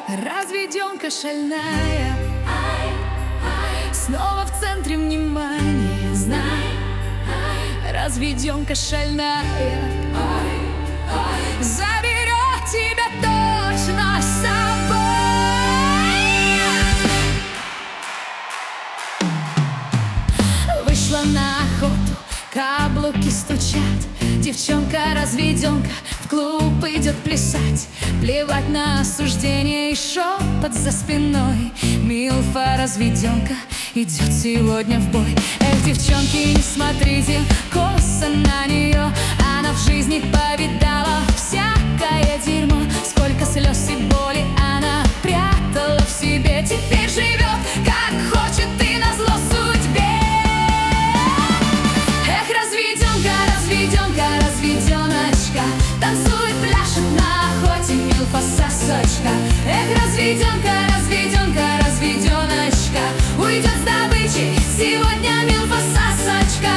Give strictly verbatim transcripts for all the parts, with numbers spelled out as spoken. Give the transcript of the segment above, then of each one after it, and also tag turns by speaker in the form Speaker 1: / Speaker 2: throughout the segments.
Speaker 1: Разведенка шальная, снова в центре внимания. Знай, разведенка шальная заберет тебя точно с собой. Вышла на охоту, каблуки стучат. Девчонка-разведенка в клуб идет плясать. Плевать на осуждение и шепот за спиной. Милфа-разведенка идет сегодня в бой. Эх, девчонки, не смотрите косо на нее. Она в жизни повидала всякое дерьмо. Сколько слез и боли она прятала в себе. Теперь живет как хочет и назло судьбе. Эх, разведенка, разведенка, разведеночка, танцует, пляшет на охоте, милфа-сосочка. Эх, разведенка, разведенка, разведеночка, уйдет с добычей сегодня милфа-сосочка.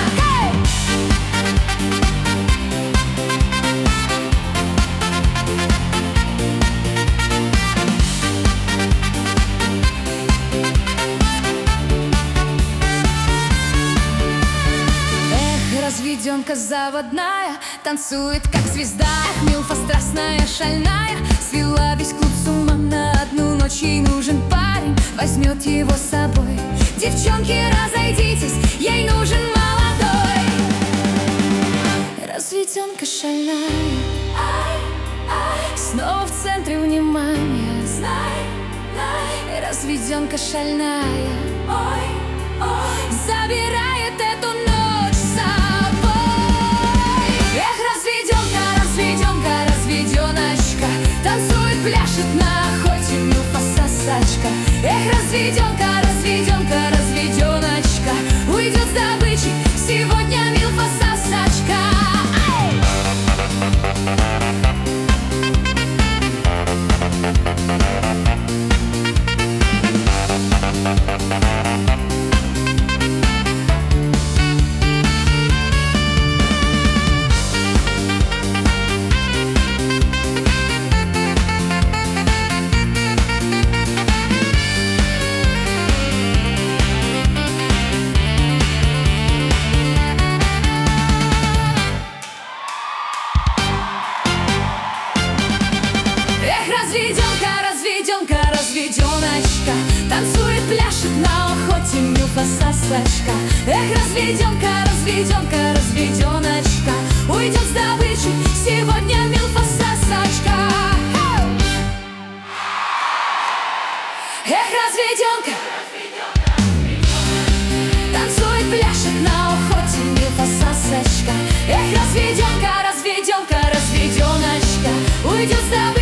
Speaker 1: Разведенка заводная, танцует как звезда. Эх, милфа страстная, шальная, свела весь клуб с ума. На одну ночь ей нужен парень, возьмет его с собой. Девчонки, разойдитесь, ей нужен молодой. Разведенка шальная, снова в центре внимания. Разведенка шальная забирает эту ночь с собой. Эх, разведенка, разведенка, разведеночка, танцует, пляшет на охоте, милфа-сосочка. Эх, разведенка, разведенка, разведеночка, уйдет с добычей сегодня милфа-сосочка. Разведенка, разведенка, разведеночка, танцует, пляшет на охоте, милфа-сосочка. Эх, разведенка, разведенка, разведеночка, уйдет с добычей сегодня милфа-сосочка. Эх, разведенка, танцует, пляшет на охоте, милфа-сосочка. Эх, разведенка, разведенка, разведеночка, уйдет с добычей